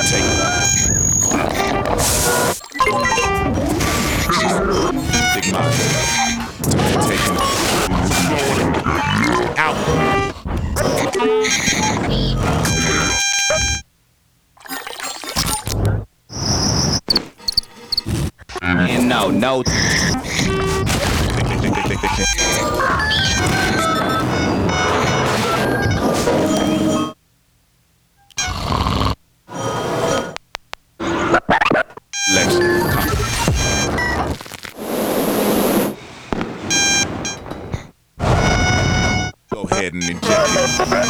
take Big Mike. Taking out. And no. Go ahead and inject it.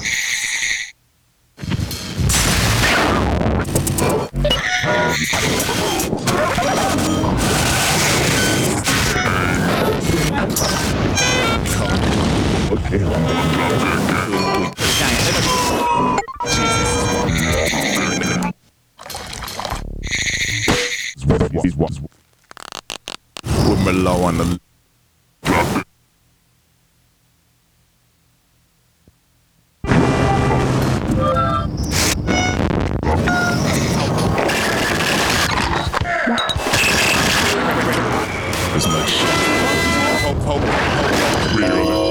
With Merlot on the as much shit. Hope. Really.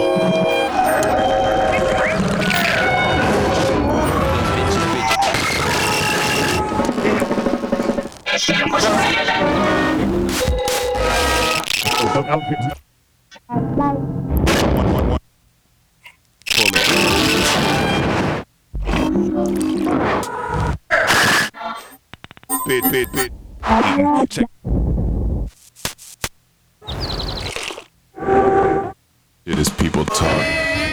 One. Pull it. Bit. Check. It is people talk.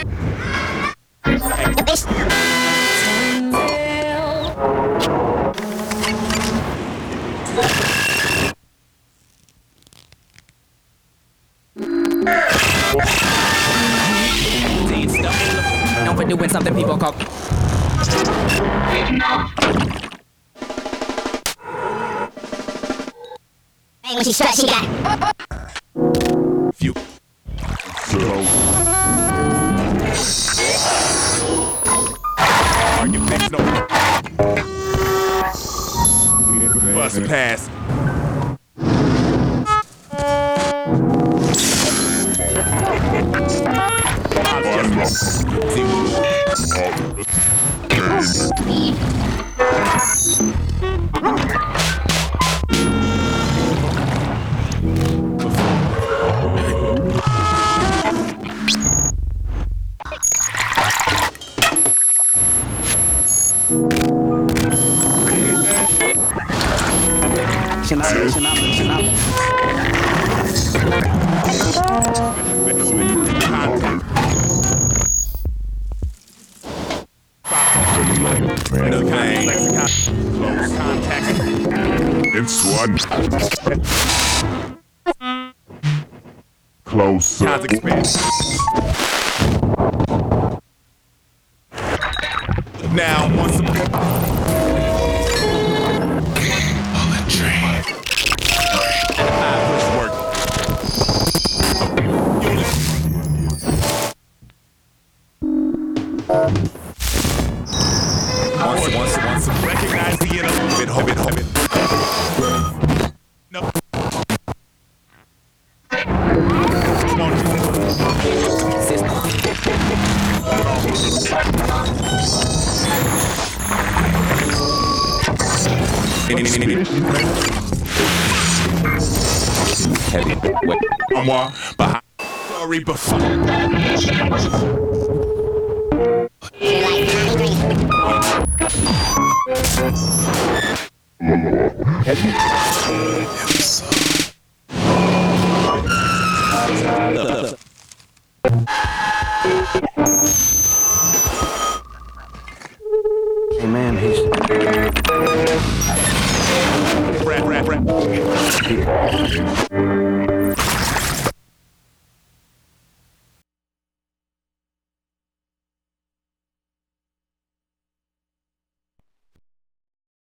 Known for doing something people call. Hey, what she got? Few. Argument makes no. Bust pass. Close contact. It's one. Close. Contact expand. Now, once a bullet train. Push work. Once recognize the enemy. Hope it. No. Heavy. Wait. More behind. Sorry, before. Hey man, he's Brad.